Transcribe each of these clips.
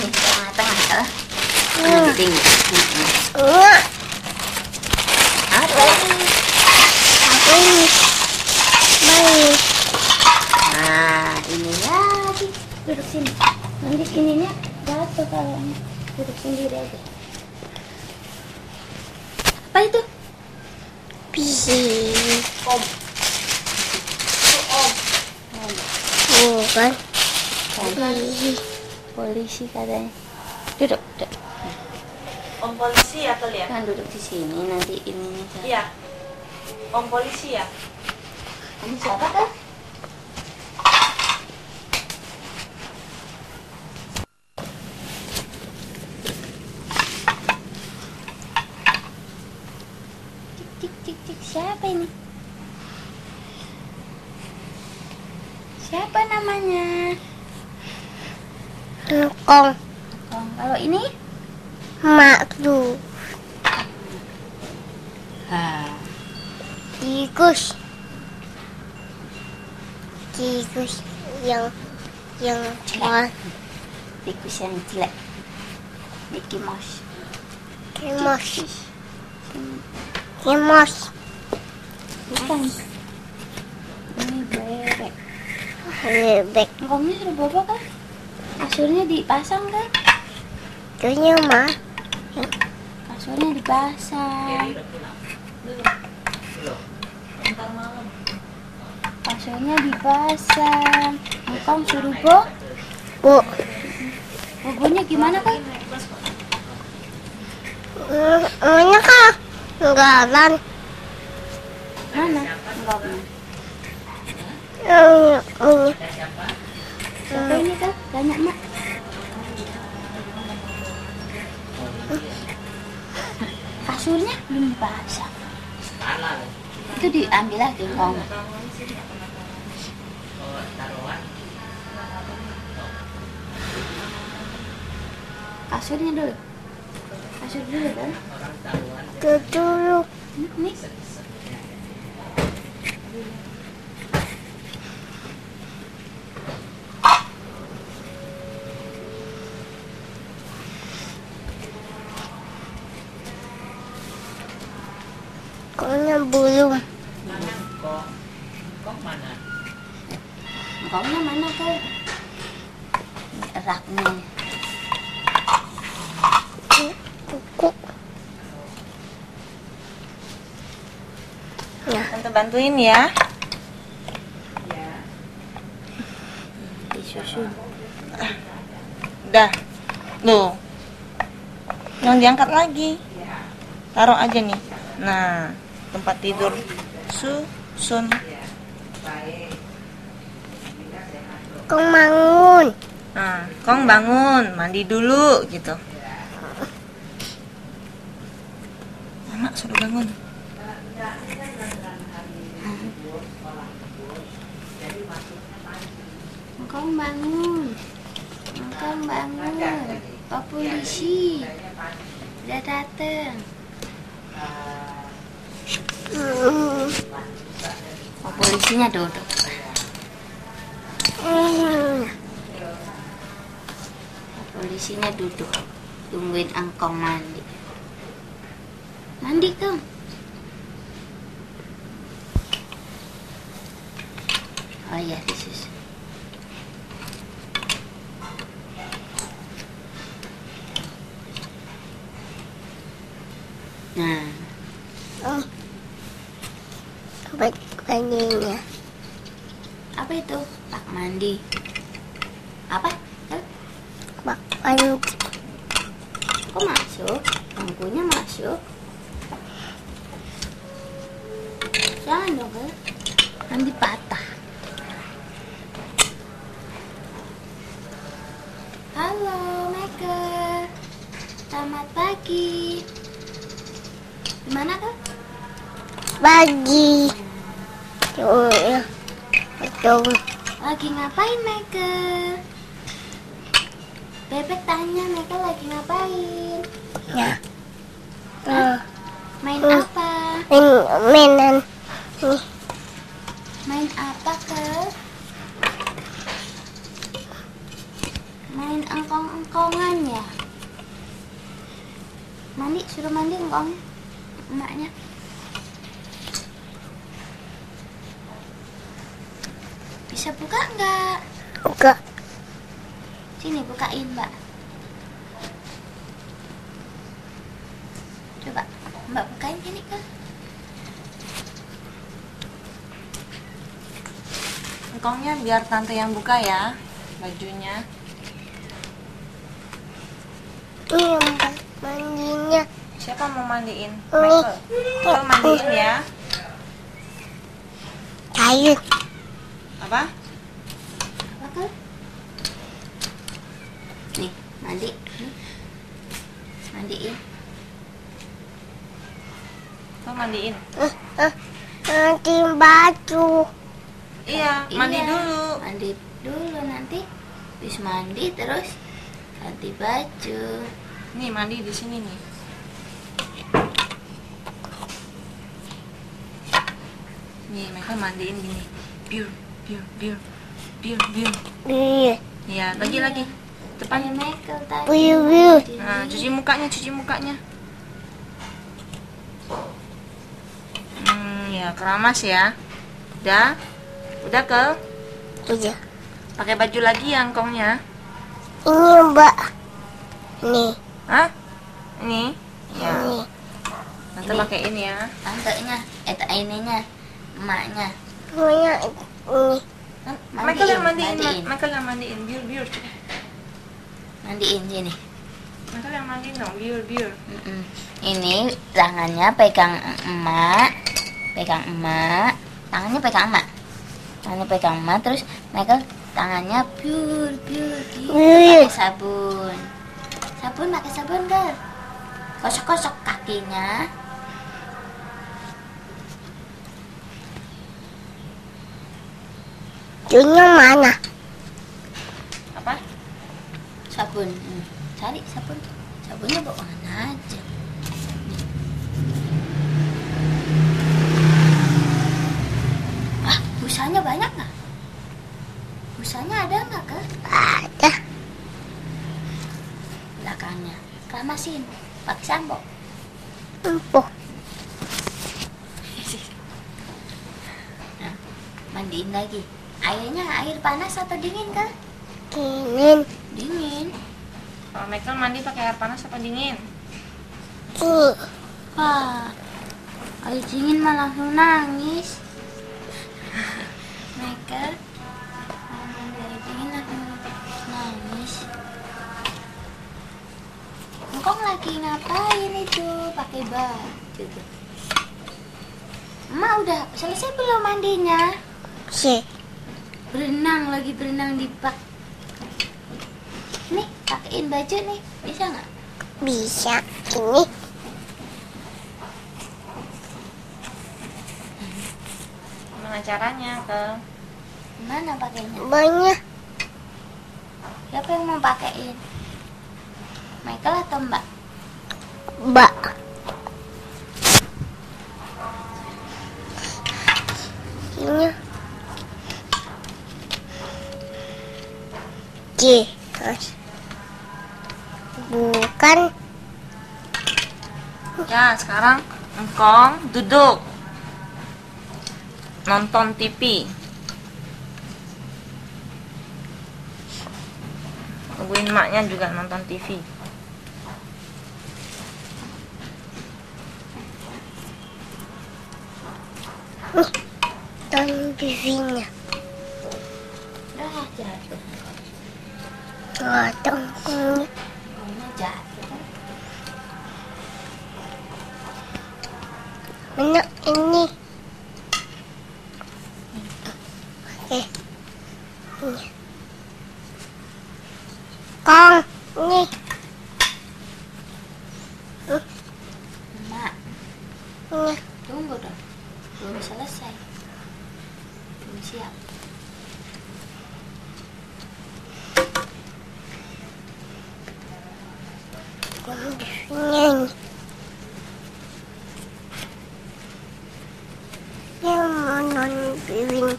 Ini tengah-tengah ya. Tinggi. Apa ini? Baik. Nah, ini lagi. Duduk sini. Nanti ininya jatuh kalau duduk sendiri aja. Apa itu? Bisi. Om. Bukan. Polisi katanya. Duduk. Om polisi atau lihat? Kan duduk di sini nanti ininya jatuh. Iya. Om polisi ya? Kamu siapa kan? Cik, siapa ini? Siapa namanya? Engkong. Kalau ini? Makdu. Tikus. Tikus yang Jelek. Tikus yang jelek. Mickey Mouse. Kemos. Kemos. Bukan. Ini bebek. Bebek. Engkongnya sudah bobo kan? Kasurnya dipasang kan? Kayaknya mah. Kasurnya dipasang. Kasurnya dipasang. Engkong suruh Bu. bobonya gimana kan? Mana kah? Enggalan. Mana? Enggaknya. Siapa ini kan? Banyak mak. Kasurnya belum dipasang. Itu diambil lagi engkong. Kasurnya dulu. Kasur dulu kan? Dulu. Nih. Koknya belum. Engkongnya mana kan? Ini eraknya. Kuku. Nah, Tante bantuin ya. Disusun. Udah. Loh. Jangan diangkat lagi. Taruh aja nih. Nah, tempat tidur susun. Kong bangun. Nah, Kong bangun, mandi dulu gitu. Anak suruh bangun. Engkong bangun. Engkong bangun. Pak polisi udah dateng. Pak polisinya duduk. Pak polisinya duduk tungguin engkong mandi. Mandi Kong. Oh iya disusun. Nah, Bajunya. apa itu? Pak mandi. Apa? Hah? Baju. Kok masuk? Bangkunya masuk. Jangan dong, Kak. Nanti patah. Halo, Maker. Selamat pagi. Gimana, Kak? Bagi. Betul. Lagi ngapain, Maker? Bebek tanya Maker lagi ngapain? Ya. Main apa? Mainan. Main apa, Kak? Main engkong-engkongan ya. Mandi, suruh mandi engkong emaknya. Bisa buka enggak? Buka. Sini bukain, Mbak. Coba Mbak bukain sini kan. Engkongnya biar tante yang buka ya, bajunya. Ini yang mandinya. Siapa mau mandiin? Ini. Michael. Michael mandiin ya. Kayu. Apa? Apa kan? Nih, mandi. Nih. Mandiin. Tuh mandiin. Nanti baju. Iya, mandi Iya, dulu. Mandi dulu nanti. Habis mandi terus ganti baju. Nih mandi di sini nih. Nih Michael mandiin gini. Biur, biur, biur, biur, biur. Iya. Iya, lagi. Depan. Michael tadi. Biu. Nah, cuci mukanya. Ya keramas ya. Udah ke. Iya. Pakai baju lagi ya engkongnya. Ini Mbak. Nih. Hah? Ini? Ya. Ini. Nanti Ini. pakai ini ya. Tantenya, ininya, emaknya. Semuanya ini. Michael yang mandiin. mandiin. Michael yang mandiin. Biur. Mandiin sini. Michael yang mandiin dong. Biur. Ini tangannya pegang emak, tangannya pegang emak, terus Michael tangannya biur Biur. pakai sabun kan, kosok kakinya. Junya mana? Apa? Sabun. Cari sabunnya bawa mana aja. Busanya banyak nggak? Busanya ada nggak ke Ada. belakangnya? Keramasin pakai sampo. Empuk. Nah, mandiin lagi. Airnya air panas atau dingin kah? Dingin. Dingin. Kalau Michael mandi pakai air panas apa dingin? Ini. Wah, air dingin malah langsung nangis. Michael, mandi air dingin langsung nangis. Engkong lagi ngapain itu? Pakai baju tuh. Emak udah selesai belum mandinya? Si. Berenang di bak. Nih, pakein baju nih, bisa nggak? Bisa. Ini. Gimana caranya ke? Mana pakainya? Banyak. Siapa yang mau pakein? Michael atau Mbak? Mbak. Ini. Terus. Bukan. Ya, sekarang engkong duduk. Nonton TV. Tungguin maknya juga nonton TV. Tonton TV-nya. Udah jatuh. Tongkongnya. Ini jatuh. Mana ini? Oke. Ini. Kong. Ini. Mak, Ini. tunggu dong. Belum selesai. Belum siap. Ini. Yang mau nonton ini.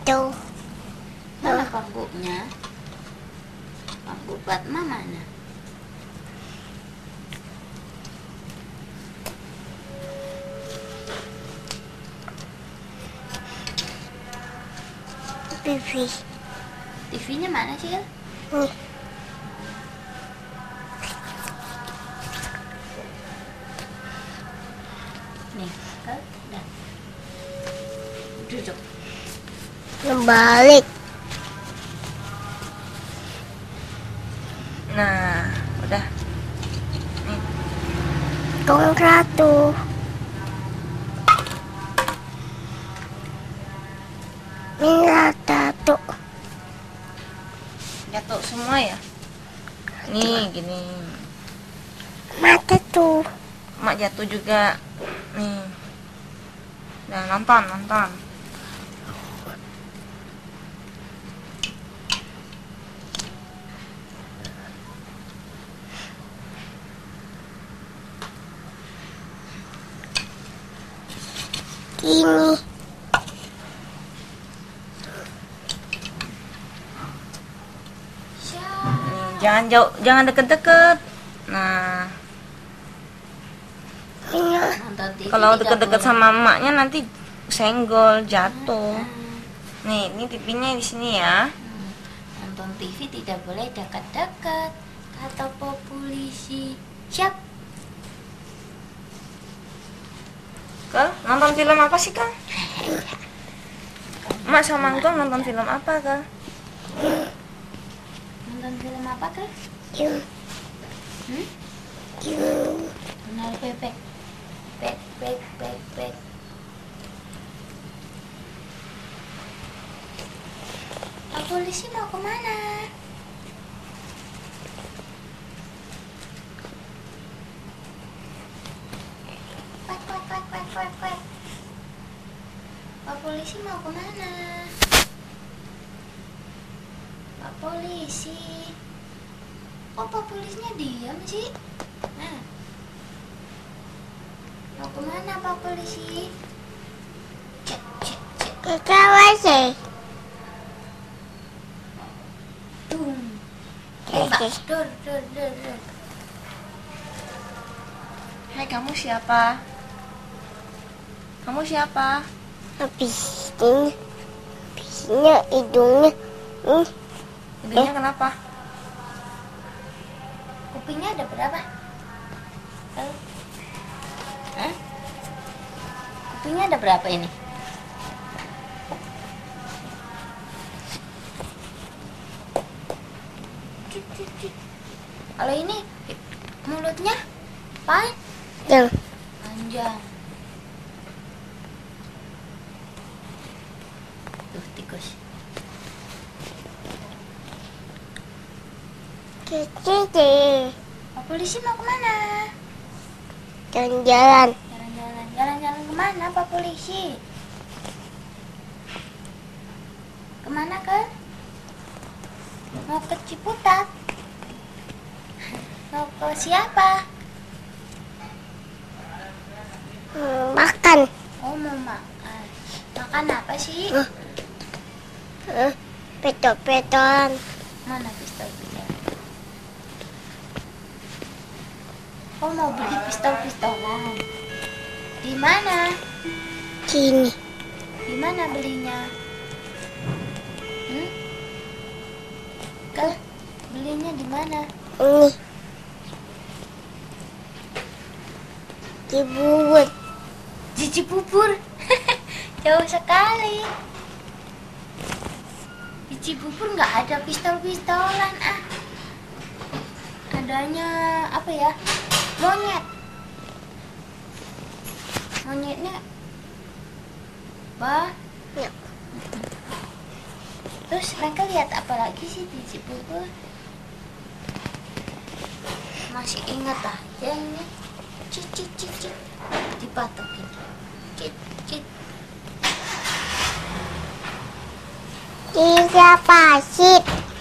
Tuh. Mana pakunya? Paku Fatma mana? Pipi. TV-nya mana sih? Nih. Nih, Kal. Dah. Duduk. Kembali. Nah, udah. Nih, Tong ratu. Minata tuh. jatuh semua ya. Nih, gini. Mata tuh. Mak jatuh juga. Nih. Nah, nonton, nonton. Ini. Nih, jangan jauh, jangan deket-deket. Nah, Ini. Nonton TV kalau tidak deket-deket boleh. sama emaknya nanti senggol, jatuh. Nih, ini TV-nya di sini ya. Nonton TV tidak boleh dekat-dekat. Kata Pak Polisi. Siap. Kal, nonton film apa sih, Kal? Mak sama Engkau nonton film apa, Kal? Nonton film apa, Kak? Yung. Hmm? Yung. Benar bebek. Bek, bek, bek, bek. Pak Polisi mau kemana? Kwek, kwek, kwek, kwek, kwek, kwek. Pak Polisi mau kemana? Pak Polisi. Kok Pak Polisinya diam sih? Nah. Mau kemana Pak Polisi? Cek, cek, cek. Ketawa sih. Tung. Tembak. Dor, dor, dor, dor. Hai, kamu siapa? Kamu siapa? Habisnya. Habisnya hidungnya. Hidungnya kenapa? Kupingnya ada berapa? Halo? Hah? Kupingnya ada berapa ini? Cuk, cuk, cuk. Kalau ini mulutnya Yang. panjang. Tuh tikus. Kecil. Pak Polisi mau kemana? Jalan-jalan. Jalan-jalan. Jalan-jalan kemana Pak Polisi? Kemana kan? Mau ke Ciputat? Mau ke siapa? Makan. Oh mau makan. Makan apa sih? Peto-petoan. Mana pistol-pistol? Oh mau beli pistol-pistolan. Di mana? Sini. Di mana belinya? Ke belinya di mana? Ini. Dibuat. Di Cibubur. Jauh sekali. Di Cibubur nggak ada pistol-pistolan ah. Adanya apa ya? Monyet. Monyetnya Ya. Terus mereka lihat apa lagi sih di Cibubur? Masih ingat aja ini. Cit, cit, cit, cit. Dipatokin. Cit, cit. Tiga pasir.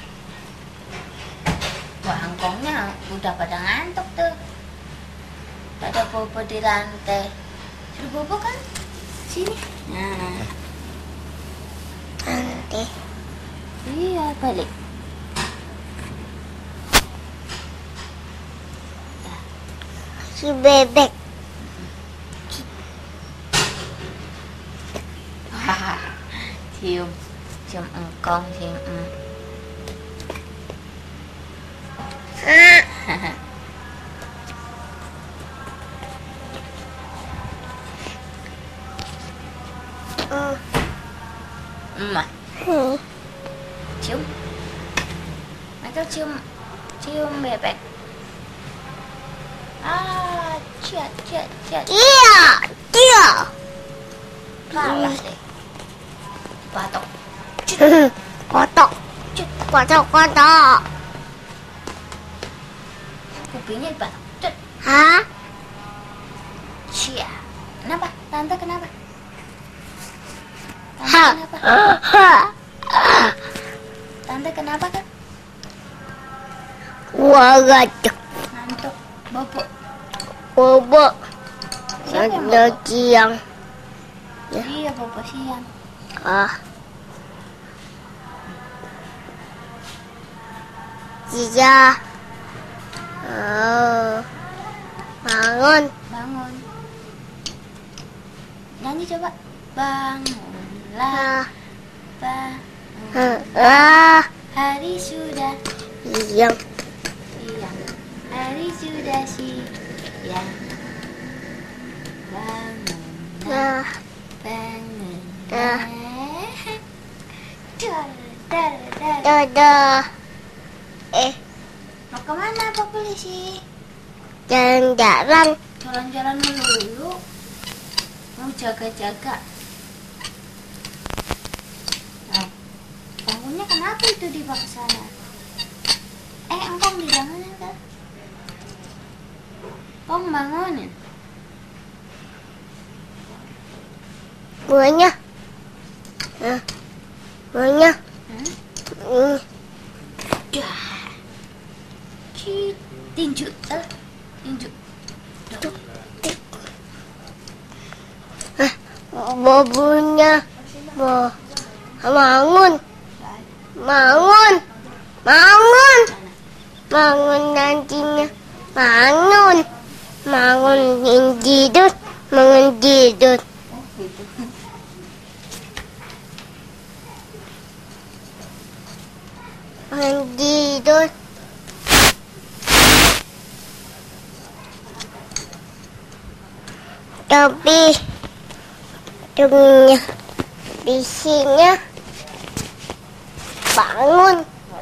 Wah, angkongnya udah pada ngantuk tuh. Pada bobo di lantai. Suruh bobo kan? Sini. Nah. Balik. Si bebek. Cium. Cium engkong, cium. Emak. Cium. Michael cium bebek. Ciat. Dia. Kalah deh. Batok. Kotok. Kotok. Kupingnya dipatok. Cut. Hah? Cia. Kenapa? Tante kenapa? Ha. Tante kenapa kan? Wagatuk. Ngantuk. Bobo. Bobo. Siapa yang Ada bobo? siang. Iya, bobo siang. Dia. Bangun. Bangun. Nyanyi coba. Bangunlah. Hari sudah Siang. siang. Hari sudah siang. Bangunlah. Bangunlah. Dar. Dadah. Mau kemana Pak Polisi? Jalan-jalan. Jalan-jalan dulu. Mau jaga-jaga. Nah, bangunnya kenapa itu dibawa ke sana? Engkong dibangunin kan? Kong bangunin. Buahnya. Buahnya. Dah. Tinju. Tinju. Bobunya. Bangun. Bangun nantinya. Bangun tidur. Tidur. Tapi dunia bisinya bangun.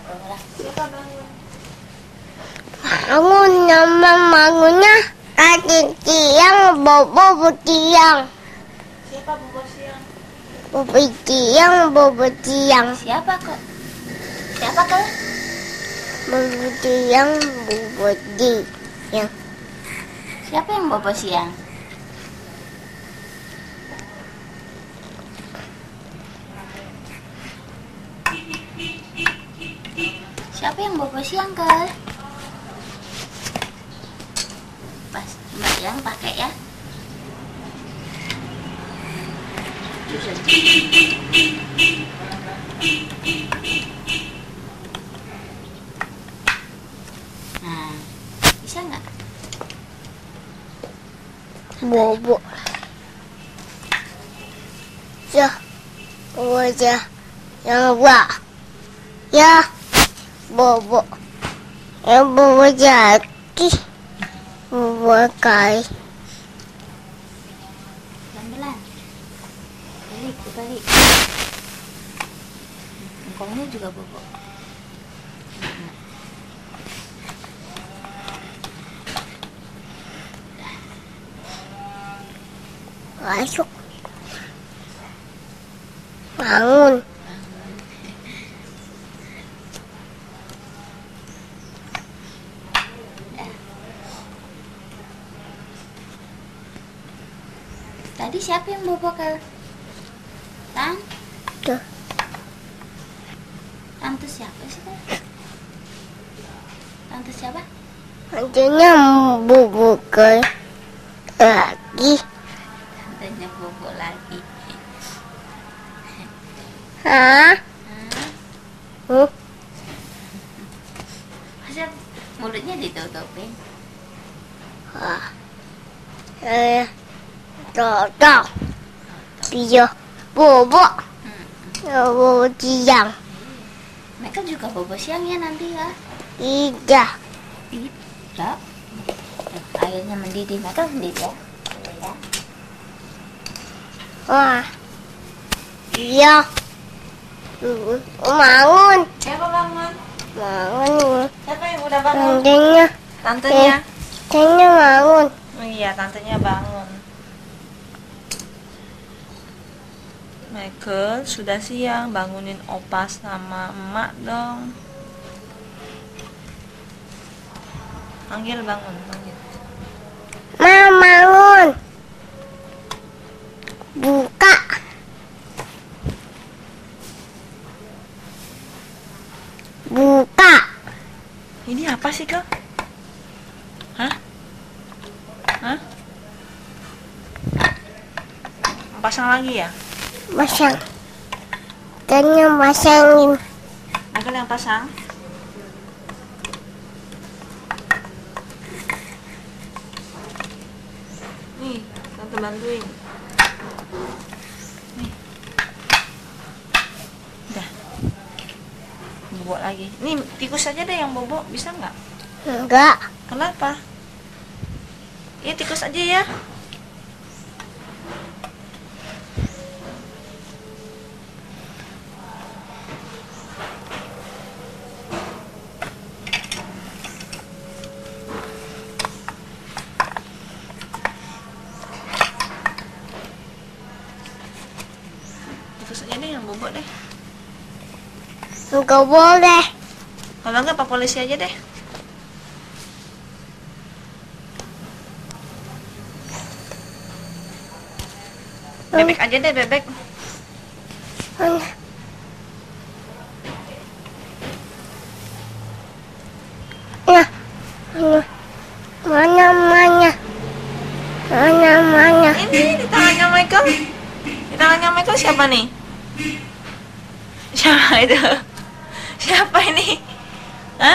Nama bangunnya tadi tiang, bobo tiang. Siapa bobo siang? Bobo tiang. Siapa kok? Siapa kok? Bobo tiang. Siapa yang bobo siang? Siapa yang bobo siang, Kal? Pas Mbak yang pakai ya. Nah, bisa nggak? Bobo. Ya. Bobo ya. Yang buat. Ya. Bobo. Bobo jadi. Bobo kai. Pelan-pelan. Balik. Engkongnya juga bobo. Masuk. Bangun. Tadi siapa yang bobo, Kal? Tuh. Tante siapa sih, Kal? Tante siapa? Nantinya bobo kai lagi. Tantenya bobo lagi. Hah? Mulutnya ditutupin. Toto. Dia bobo. Bobo siang. Mereka juga bobo siang ya nanti ya. Tidak. Tidak. Airnya mendidih, mereka mendidih ya. Ya. Wah. Iya. Bangun. Siapa bangun? Bangun. Siapa yang udah bangun? Tantenya. Tantenya. Tantenya bangun. Oh iya, tantenya bangun. Michael, sudah siang, bangunin opa sama emak dong. Panggil, bangun, panggil. Mama bangun. Buka. Buka. Ini apa sih, Kak? Hah? Hah? Pasang lagi ya? Pasang. Tanya pasangin. Michael yang pasang? Nih, tante bantuin. Nih. Udah. Bobo lagi. Nih, tikus aja deh yang bobo, bisa nggak? Enggak. Kenapa? Iya, tikus aja ya. Tikus aja deh yang bobo deh. Enggak boleh. Kalau nggak, Pak Polisi aja deh. Bebek aja deh, bebek. Mana? Mana? Mana? Mana? Mana? Ini di tangannya Michael. Di tangannya Michael siapa nih? Siapa itu? Siapa ini? Hah?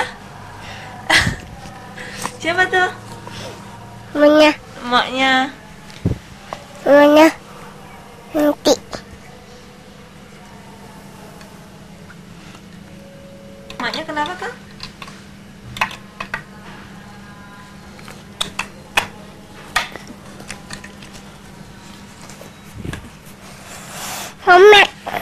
Siapa tuh? Mana? Emaknya. Mana? Nanti. Emaknya kenapa, Kak? Mama.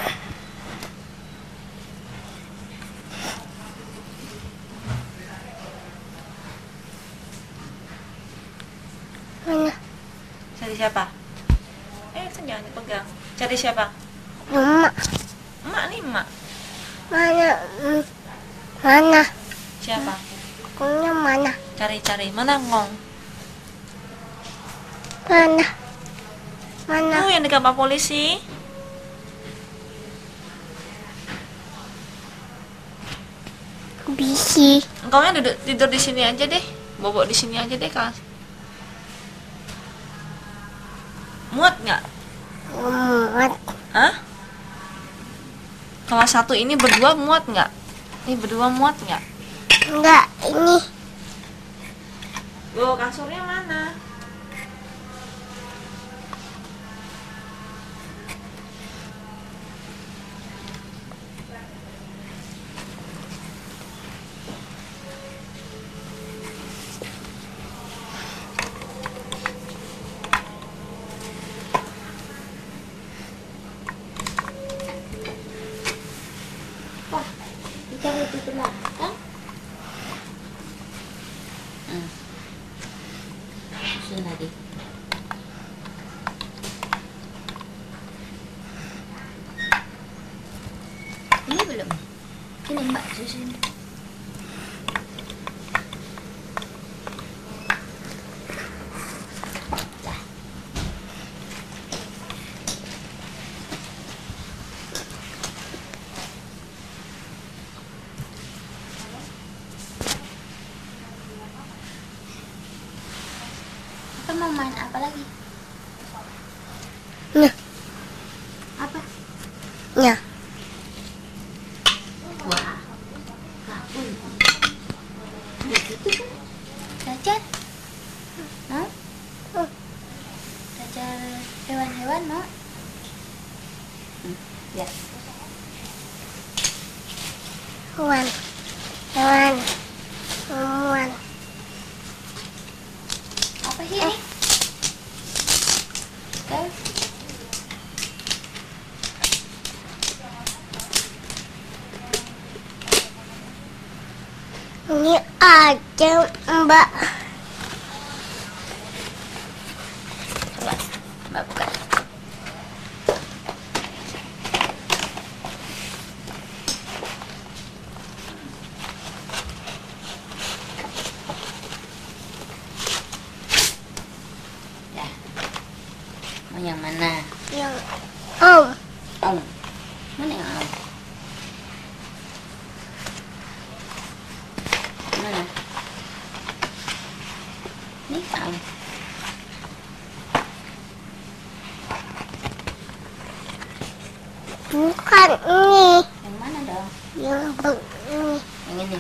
Mana? Cari siapa? Kan jangan dipegang. Cari siapa? Mama. Emak nih, emak. Mana? Mana? Siapa? Punya mana? Cari-cari. Mana ngong? Mana? Mana? Yang dekat Pak Polisi. Bisi. Engkaunya duduk tidur di sini aja deh. Bobok di sini aja deh, Kak. Muat nggak? Muat. Hah? Kelas 1 ini berdua muat nggak? Ini berdua muat nggak? Enggak, ini. Bawa kasurnya mana? Wah, dicari di belakang. Susun lagi. Ini belum. Ini Mbak susun. Kita mau main apa lagi? Nah, Apa? nah. Wah, kabur. Gitu tuh. Hewan. Hewan. Hewan. Apa sih ini? Kal? Ini aja, Mbak. Coba, Mbak buka. Ya. Mau yang mana? Yang Om. Om. Mana yang Om? Mana? Ini Om. Bukan ini. Yang mana dong? Yang begini. Yang ini.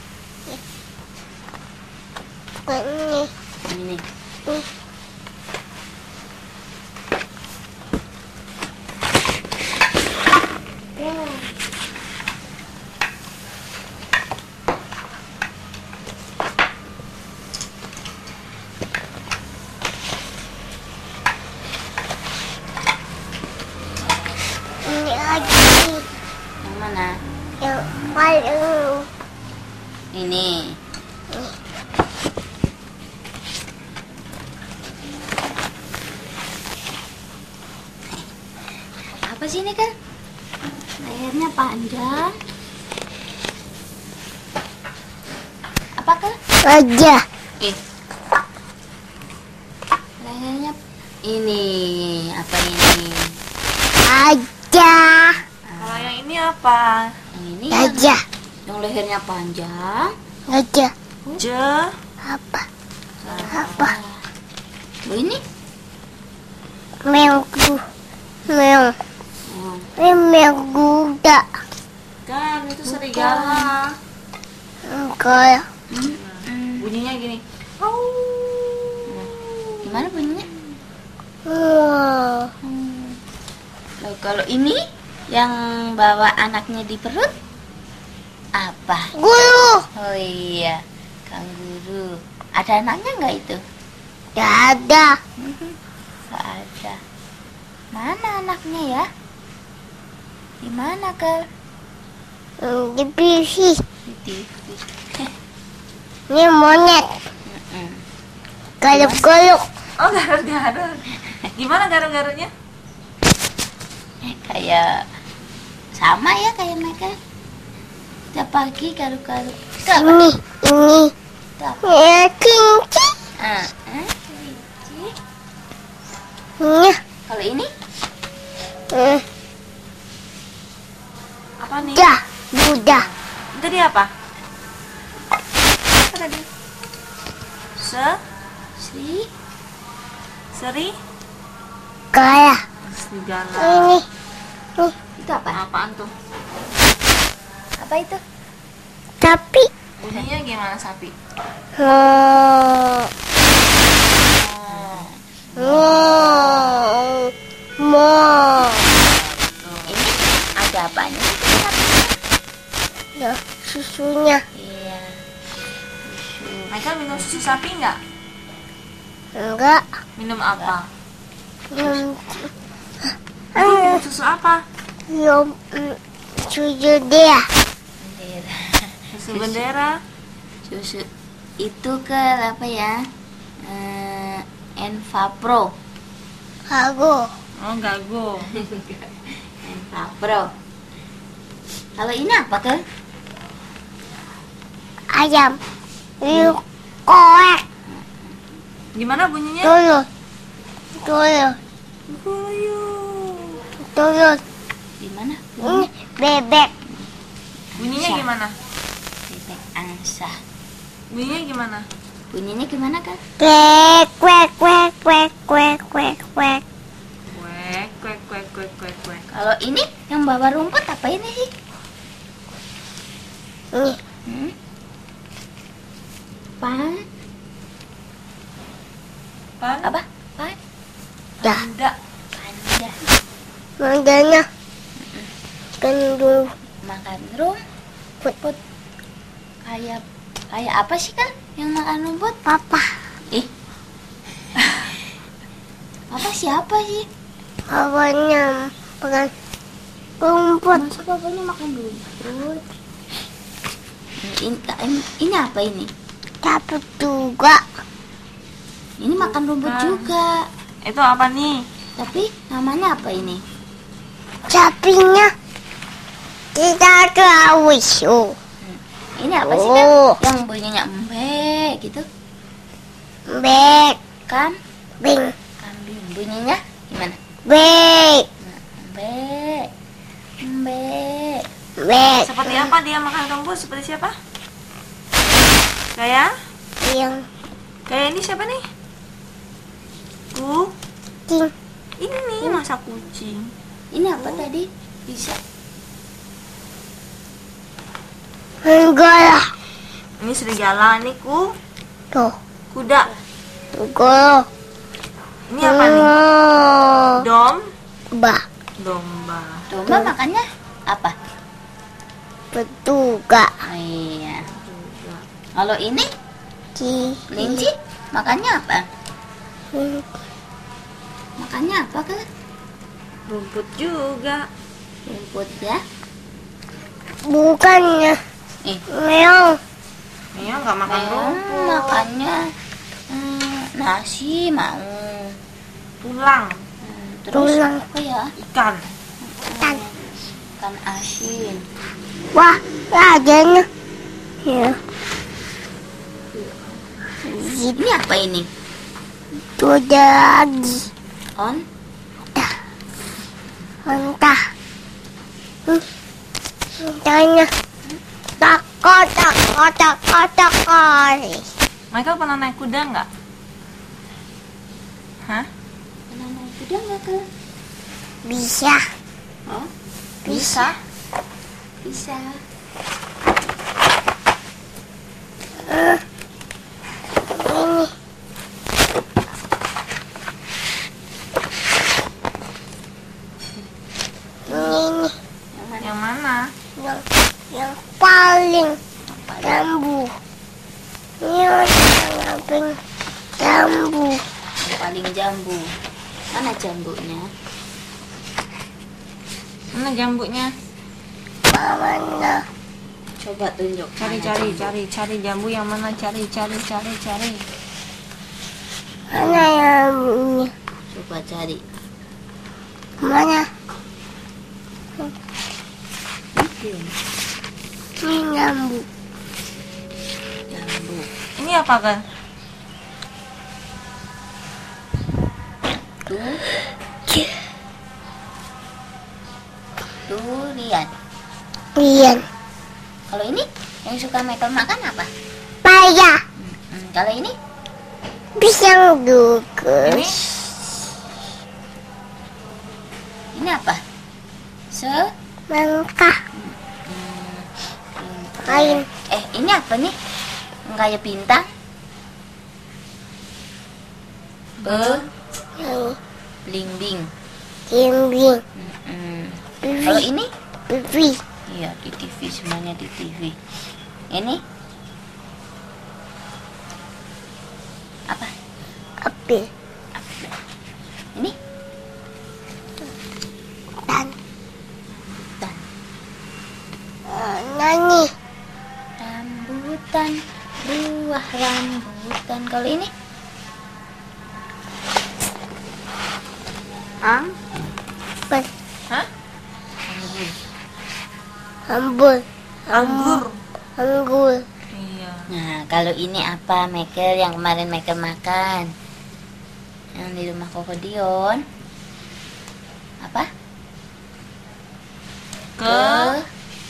Bukan ini. Yang ini. Ini. Ini lagi. Yang mana? Yang paling Ini. Apa sih ini kan? Lehernya panjang. Apa kan? aja. Lehernya ini. Apa ini? Aja. Kalau yang ini apa? Yang ini Aja. yang lehernya panjang. Aja. Je. Apa? Apa? Oh, ini? Menggu. Meng. Oh. Ini mengguda. Kan itu serigala. Enggak. Bunyinya gini. Gimana bunyinya? Wow. Loh, kalau ini yang bawa anaknya di perut apa? Guru. Oh iya, kanguru. Ada anaknya nggak itu? Tidak ada. Nggak ada. Mana anaknya ya? Di mana Kal? Di PC. Di TV. Ini monyet. Mm-mm. Galuk-galuk. Oh, garut-garut. Gimana garut-garutnya? Kayak sama ya kayak mereka. Tiap pagi garuk-garut. Itu apa? Ini. Itu apa? Ya, kinci. Ah, Ini. Kalau ini? Apa nih? Dah. Buddha. Tadi apa? Apa tadi? Sri. Seri? Kaya. Serigala. Ini. Itu apa? Apaan tuh? Apa itu? Tapi. Bunyinya gimana sapi? Oh. Mau. Mau. Ini ada apanya? Ya, susunya. Iya. Michael minum susu sapi nggak? Enggak. Minum apa? Yang Minum susu apa? yang susu dia. Bendera. Susu bendera. Susu itu ke apa ya? Enfapro. Aku. Oh, gago. Enfapro. Kalau ini apa ke? Ayam. Ini korek. Gimana bunyinya? Tuyul. Tuyul. Buyung. Tuyul. Di mana? Ini bebek. Bunyinya Angsa. gimana? Bebek angsa. Bunyinya gimana? Bunyinya gimana kan? Kwek, kwek, kwek, kwek, kwek, kwek, kwek. Kwek, kwek, kwek, kwek, kwek, kwek. Kalau ini yang bawa rumput apa ini sih? Ini. Pan? Pan? Apa? Pan? Dah. Panda. Panda. Mandanya. Kendung. Makan rum. rumput. Kayak kayak apa sih kan yang makan rumput? Papa. Ih. Apa siapa sih? Papanya makan rumput. Masa papanya makan rumput? Ini apa ini? Tapi juga Ini makan rumput juga. Itu apa nih? Tapi namanya apa ini? sapinya tidak tahu. Ini apa sih kan? Oh. Yang bunyinya embe gitu. Bek, Kan? bing, Kambing. Bunyinya gimana? bek, Embe. Embe. bek. Seperti apa dia makan rumput? Seperti siapa? Kayak? Yang Kayak ini siapa nih? ting, Ini nih masa kucing. Ini apa tadi? Bisa. enggak lah. Ini serigala, ini Tuh, kuda. enggak. Ini apa nih? Ba, Domba. Domba makannya apa? petuga, Oh, iya. Kalau ini kelinci makannya apa? Makannya apa kan? Rumput juga. Rumput ya. bukannya Eh, meong, Iya nggak makan rumput. makannya nasi mau. Tulang. Terus Tulang. apa ya? Ikan. tan. Ikan asin. Wah, rajanya. Ya, Ini apa ini? sudah lagi. On? Entah. Tanya. Takut, takut, takut, takut. Michael pernah naik kuda nggak? Hah? Pernah naik kuda nggak kan? Bisa. Oh, Bisa. bisa. Ini. Ini. Yang mana? Yang paling jambu. Ini yang paling jambu. Yang paling jambu. Mana jambunya? Mana jambunya? Mana? Coba tunjuk. Cari jambu yang mana? Cari. Mana jambunya? Coba cari. Mana? Ini Ini jambu. jambu. Ini apa kan? Durian. Lian. Kalau ini yang suka Michael makan apa? Payah. Kalau ini Pisang juga. Ini ini apa? Mangka. Kain. Ini apa nih? Yang kayak bintang. Yang Bling-bling. tinggi. Kalau ini? Pipi. Iya, di TV, semuanya di TV. Ini apa? Apel. Ini Dan. Dan. Nani. Rambutan, buah rambutan. Kalau ini? Ben. Hah? Ambul. Anggur. Anggul. Iya. Nah, kalau ini apa, Michael? Yang kemarin Michael makan? Yang di rumah Koko Dion? Apa? Kelapa.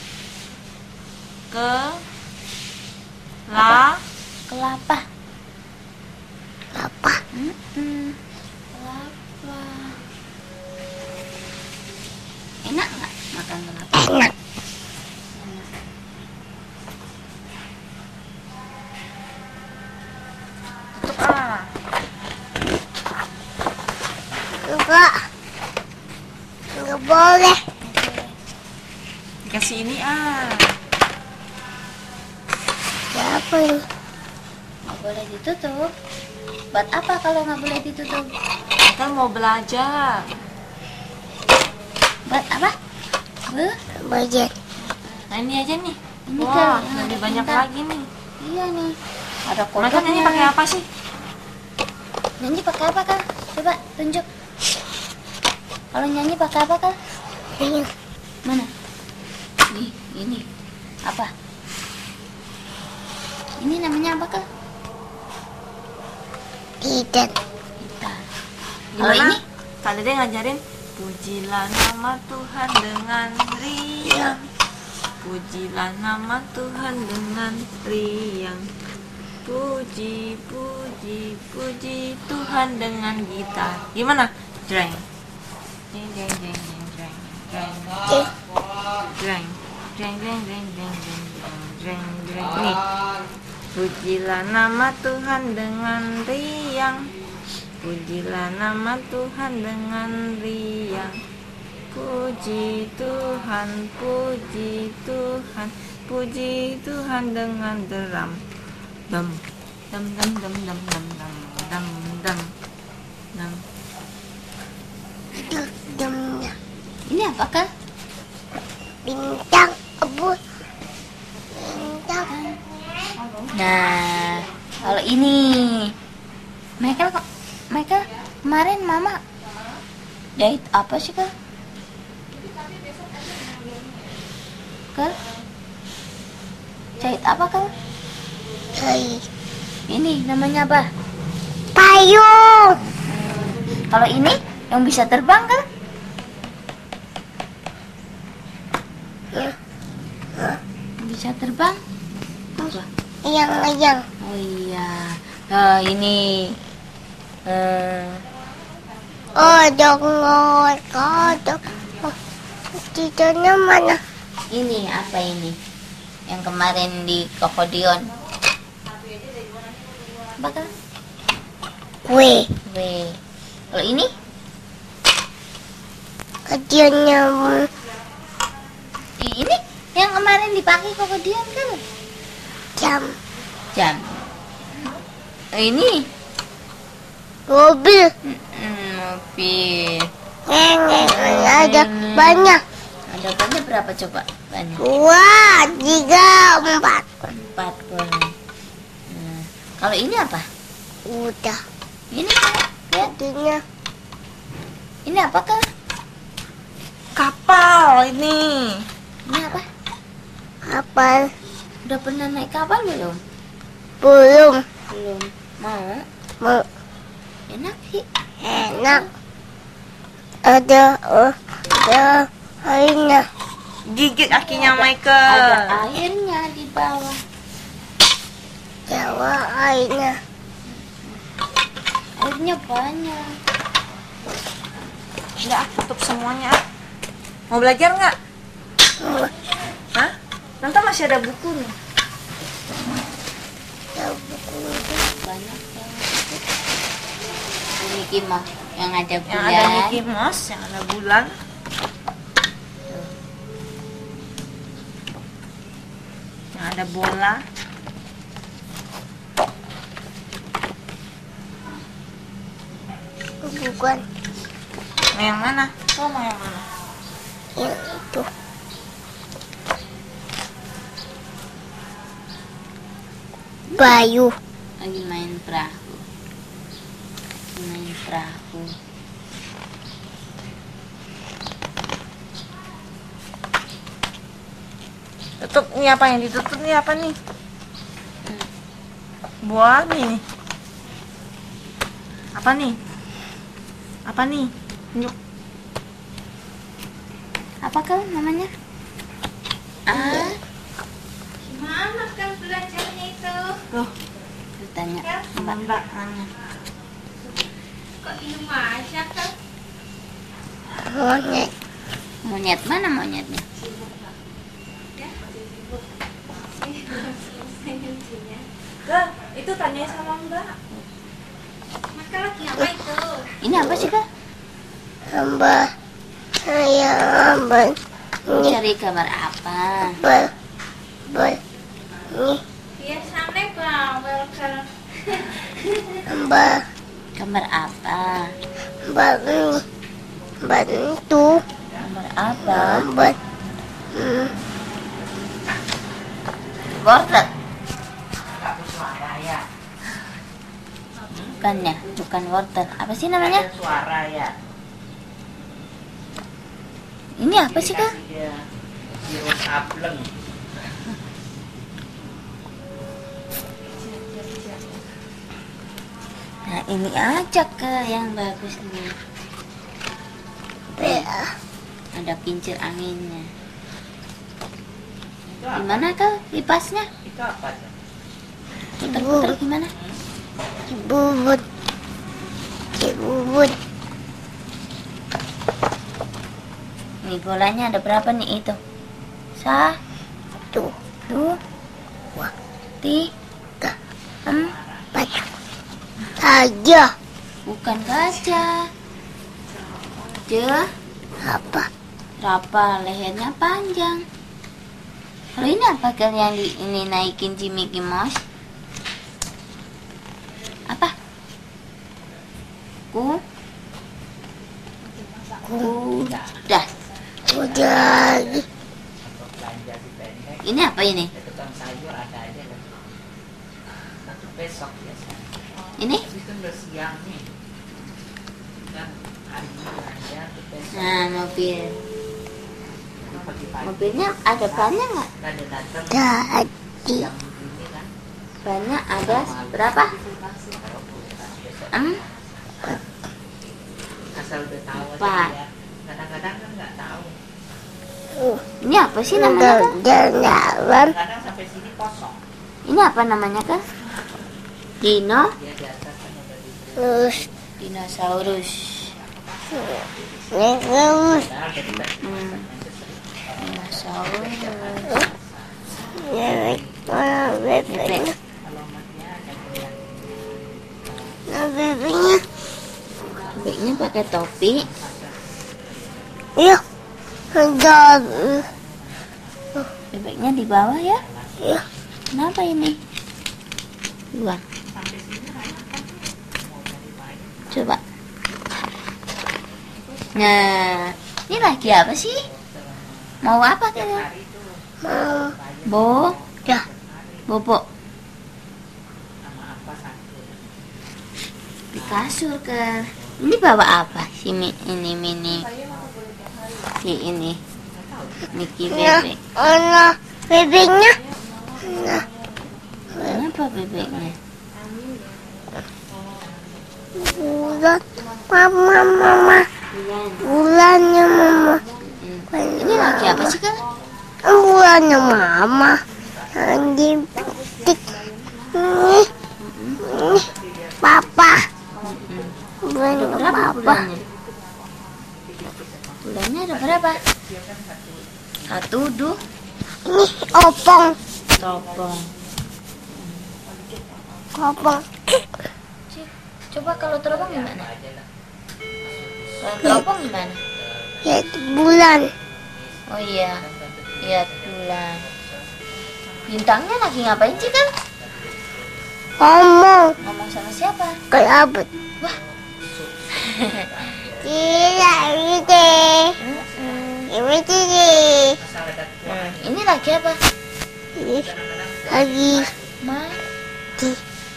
Kelapa. Apa? Kelapa. Enak nggak makan kelapa? Enak. Tutup ah. Enggak. Enggak boleh. Dikasih ini ah. Boleh. Nggak boleh ditutup. Buat apa kalau nggak boleh ditutup? Michael mau belajar. Buat apa? Budget. Nah ini aja nih. Ini Wah, kan lebih banyak bentar. lagi nih. Iya nih. Ada Michael kodoknya. ini pakai apa sih? Nyanyi pakai apa kak? Coba tunjuk. Kalau nyanyi pakai apa kak? Ini. Mana? Nih, ini. Apa? Ini namanya apa kak? Tidak. Gitar. Kalau ini? Kak Dede ngajarin pujilah nama Tuhan dengan riang. Pujilah nama Tuhan dengan riang. Puji, puji, puji Tuhan dengan gitar. Gimana? Jreng. Jreng, jreng, jreng, jreng, jreng, jreng. Jreng. Jreng, jreng, jreng, jreng, jreng, jreng, jreng. Nih. Pujilah nama Tuhan dengan riang. Pujilah nama Tuhan dengan riang. Puji Tuhan, puji Tuhan, puji Tuhan dengan deram. Dam, dam, dam, dam, dam, dam, dam, dam, dam, dam. Demnya. Ini apa kak? Bintang. Abu. Bintang. Nah, kalau ini Michael kemarin mama jahit apa sih kak? Kak? Jahit apa kak? Hai. Ini namanya apa? Payung. Kalau ini yang bisa terbang kak? Bisa terbang? Apa? Yang. Oh iya. Ini Kodok. Kodok. Tidaknya mana? ini apa ini? Yang kemarin di Kokodion. Apa kak? Kue. Weh. Kalau ini? Kecilnya Ini yang kemarin dipakai Kokodion kan? jam. Jam. Ini Mobil. mobil. Ada banyak. Ada banyak berapa coba? Banyak. 2, 3, 4. 4 boleh. Nah, kalau ini apa? Udah. Ini lihat. Artinya Ini apa kak? Kapal ini. Ini apa? kapal. Udah pernah naik kapal belum? Belum. Belum. Mau? Mau. Enak sih. Enak. Ada airnya. Gigit kakinya Ada Michael. airnya di bawah. Jawa airnya. Airnya banyak. Udah, tutup semuanya. Mau belajar nggak? Hah? Nanti masih ada buku nih. Banyak yang ini Kimo yang ada Yang bulan. ada Mickey Mouse, yang ada bulan. Yang ada bola. Bukan Mau yang mana? Kau mau yang mana? yang itu. Bayu. Lagi main perahu. Main perahu. Tutup nih, apa yang ditutup nih, apa nih? Buah nih. Apa nih? Apa nih? Tunjuk. Apa kau namanya? Ah, Gimana kan belajarnya itu? Tuh, tanya sama Mbak nanya. Kok diem aja kan? Monyet. monyet mana monyetnya? Tuh, itu tanya sama Mbak. Maka lagi apa itu? Ini apa sih kak? Hamba. Saya hamba. Ini Cari gambar apa? bal. Bal. Ini Biasanya Gambar. Gambar apa? Bantu. Gambar apa? Gambar. Wortel. Bukannya, bukan wortel. Apa sih namanya? Suara ya. Ini apa sih Kak? Virus ableng. Nah ini aja Kak yang bagus nih. Ada kincir anginnya. Gimana Kak kipasnya? Itu apa? Puter-puter gimana? Bubut. Bubut. Nih bolanya ada berapa nih itu? Tuh. Dua, tiga, Banyak. Saja. bukan gajah. Apa? Rapa lehernya panjang. Kalau ini apa Kak yang ini naikin si Mickey Mouse? Apa? Kuda. Udah. Belanja di pendek. Ini apa ini? Tukang sayur ada aja kan. Satu besok biasa. Ini? Itu udah siang nih. Kan hari ini belanja tuh besok. Nah mobil. Pagi-pagi. Mobilnya ada banyak nggak? Ada datang Tadi. siang ini kan. Banyak ada berapa? Asal udah tahu aja Empat. ya. Kadang-kadang kan nggak tahu. Ini apa sih namanya Kak? Jalan. Kadang sampai sini kosong. Ini apa namanya Kak? Dino? Dia di atas kan udah di. Terus. Dinosaurus. Terus. Padahal dari tadi Dinosaurus. Bebek. Mana bebeknya? alamatnya ada yang Mana bebeknya? Bebeknya pakai topi. Iya. Ada. Bebeknya di bawah ya. Iya. Kenapa ini? Dua. Coba. Nah, ini lagi apa sih? Mau apa Kak? Mau. Bo, Ya. bobo sama apa satu. di kasur Kak. Ini bawa apa? Ini mini. Si ini. Mickey Nah, bebek. mana bebeknya? Nah, Kenapa bebeknya? bulan. Mama. Bulannya mama. Ini lagi apa sih Kak? Bulannya mama. Lagi tik. Ini. Papa. Bulannya Berapa papa. bulannya? Bulannya ada berapa? Satu, dua, Ini opong. topong. Opong. Coba kalau teropong gimana? Kalau teropong gimana? Ya, bulan. Oh iya, lihat bulan. Bintangnya lagi ngapain sih Kak? Ngomong. Ngomong sama siapa? Kelabut. Wah. Tidak, ini. Ini. Ini lagi apa? Lagi. Ma, Di.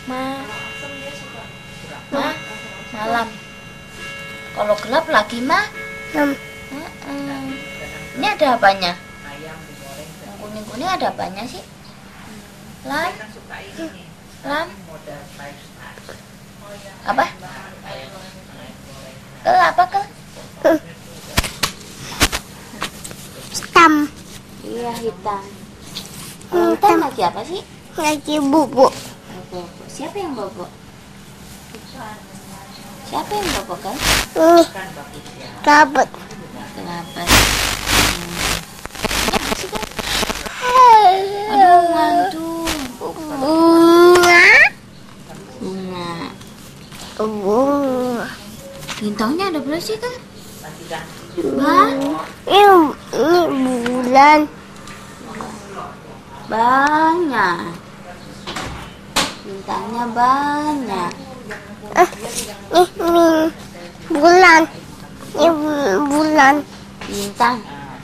malam. Kalau gelap lagi Nam. Ini ada apanya? Yang kuning-kuning ada apanya sih? Lam, lam. Apa? Kel apa kel? Hitam. Iya hitam. Kalau hitam lagi apa sih? Lagi bubuk. Bobo. Siapa yang bobo? Siapa yang bobo kan? Ini. Kabut. Kenapa? Apa sih kan? Aduh ngantuk. Bunga. Bunga. Bunga. Bintangnya ada berapa sih kan? Ini bulan. Banyak. Bintangnya banyak. Ini bulan. Ini bulan. Bintang.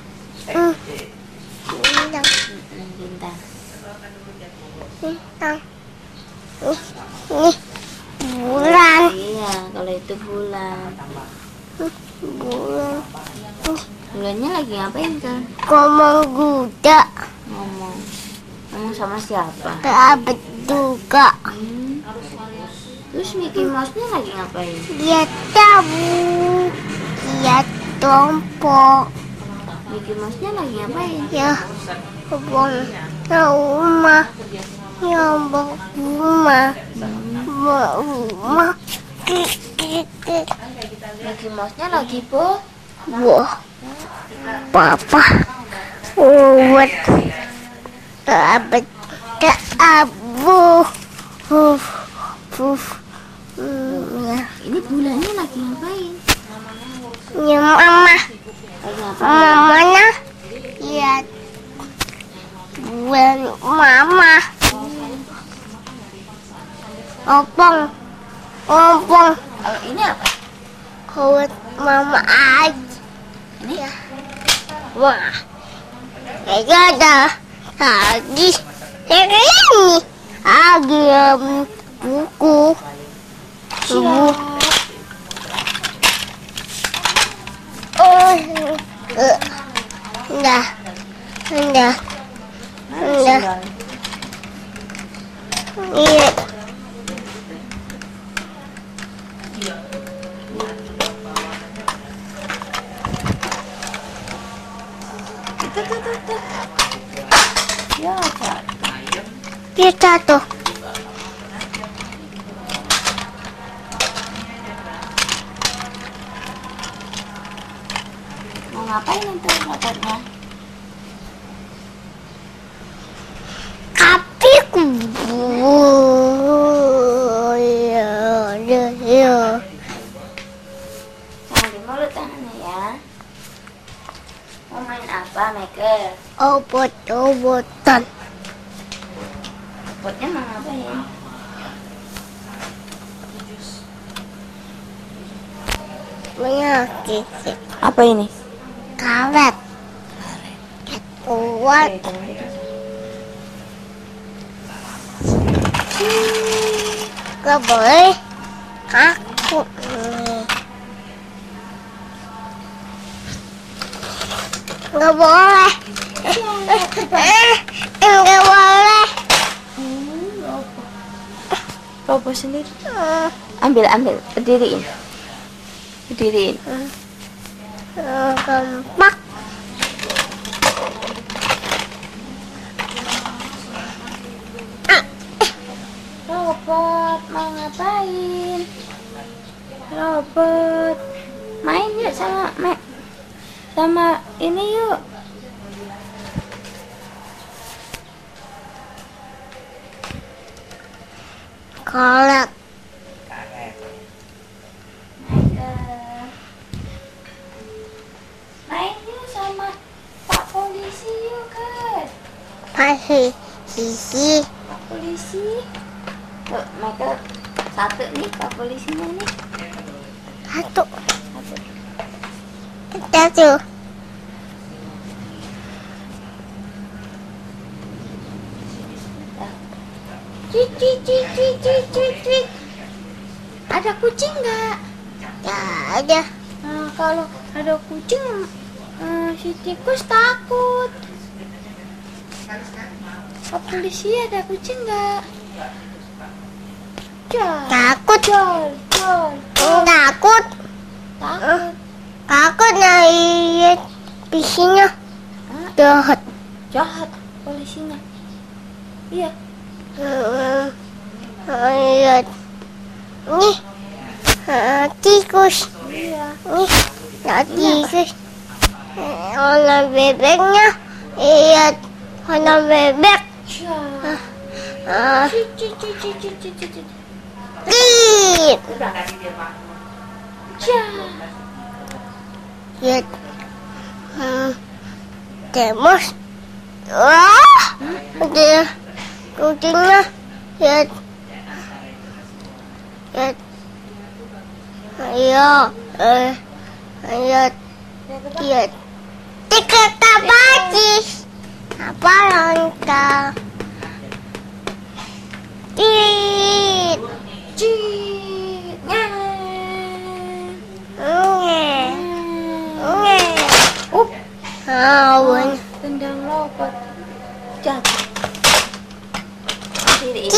Bintang. Bintang. Bintang. Ini bulan. Iya, kalau itu bulan. Bulan. Bulannya lagi ngapain kan? Ngomong kuda. Ngomong sama siapa? Abet juga. Terus Mickey Mouse-nya lagi ngapain? Dia tahu. Dia tompok. Mickey Mouse-nya lagi ngapain? Ya, kebun rumah. Ya, rumah. Rumah. Mickey Mouse-nya lagi bu. Wah, papa. Buat abet abu. Ya. Ini bulannya lagi ngapain? Ya, mama. Lagi ngapain? Mamanya lihat bulan mama. Opong. Kalau ini apa? Kuat mama aja. Ini? Ya. Wah. Kayaknya ada lagi. Ini lagi buku. Enggak. Iya. Ya, Kak. Kita tuh. Mau ngapain itu motornya? Tapi ya. Jangan di mulut tangannya ya. Mau main apa, Michael? Obat-obatan. Potnya mau ngapain? Penyakit Apa ini? karet. Kuat. Gak boleh. Aku. Gak boleh. Gak boleh. Robo sendiri. Ambil, berdiriin. Gampang. Robot, mau ngapain? Robot, main yuk sama ini yuk. Kolak. Main yuk sama Pak Polisi yuk, guys. Masih sisi. Pak Polisi. Tuh, Michael, satu nih Pak Polisinya nih. Satu. Satu. Cik. Ada kucing nggak? Ya ada. Nah, kalau ada kucing, si tikus takut. Pak Polisi, ada kucing nggak? Takut. Jol. Takut. Takut lihat bisinya. Jahat. Jahat polisinya. Iya. Lihat. Nih. Tikus. Iya. Nih. Tikus. Warna bebeknya. Lihat. Warna bebek. Lihat. Lihat. Temos. Wah. Ada kucingnya. Lihat. Ayo, ayo, iya. Tiket tabacis. Apa langkah? Tit, Cit. Awan. Tendang lopot. Jatuh. Tit,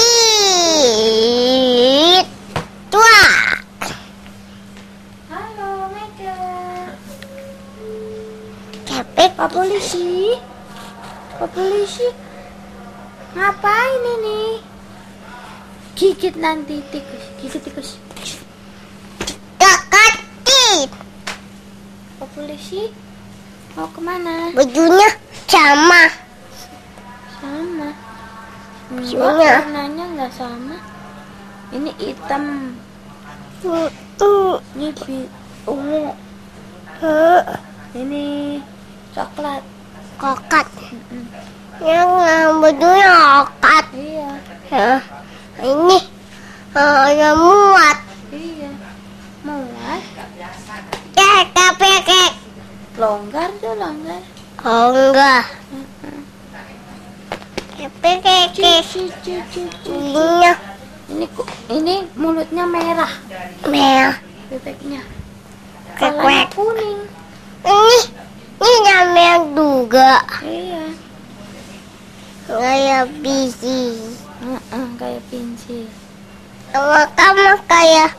tua. Halo, Michael. Capek. Pak polisi. Pak polisi. Ngapain ini? Gigit nanti tikus. Gigit tikus. Kakak tit. Pak polisi. Mau kemana? Bajunya sama. Sama. Bajunya. Warnanya nggak sama. Ini hitam. Ini ungu. Ini coklat. Kokat. Yang bajunya kokat. Iya. Ya. Ini ada muat. Iya. Muat. Kek. Longgar tuh longgar. Oh enggak. Kek. Ini mulutnya merah. Merah. Bebeknya. Kwek. Kepalanya kuning. Ini namanya juga. Iya. Kayak bisi. Kayak pinsil. Kamu kayak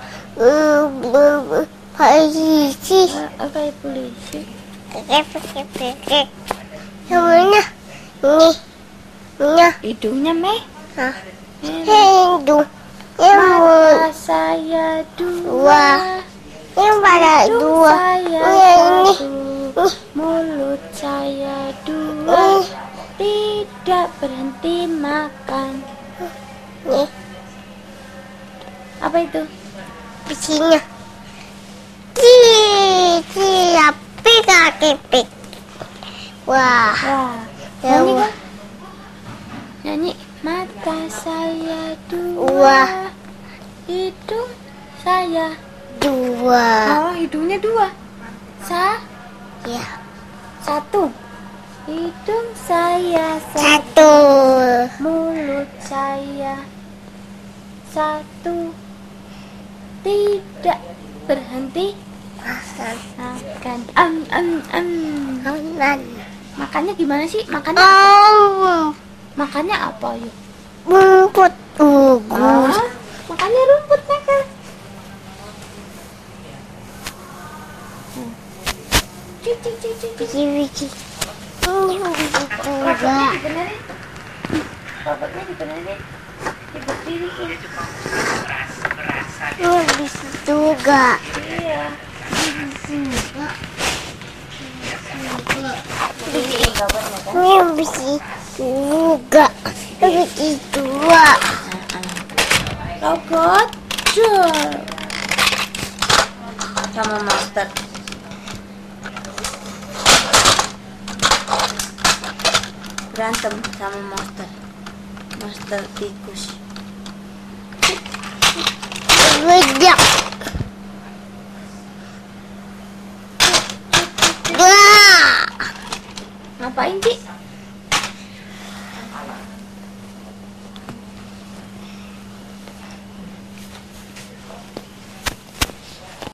polisi. Kayak polisi. Kek. Namanya ini. Hidungnya meh. Hah? Merah. Hidung. Yang Mata saya dua. yang pada Hidung dua. saya Ini. satu. Mulut saya dua. Tidak berhenti makan. Nih, Apa itu? bisinya. Tapi kaki pik. Wah. Wah. Ya, Nyanyi wah. kan? Nyanyi. Mata saya dua. Wah. Hidung saya. Dua. Oh, hidungnya dua. Ya. Satu. Hidung saya Satu. Mulut saya satu. Tidak berhenti makan. Kanan. Makannya gimana sih? Makannya makannya apa yuk? Rumput gugus. Makannya rumput Michael. Biji. Ini biji juga. Dibenerin. Robotnya dibenerin. Diberdiriin. Ini biji juga. Iya. Ini biji juga. Biji dua. Robot doll. Sama monster. Berantem sama monster tikus. Bedak. Dua. Ngapain sih?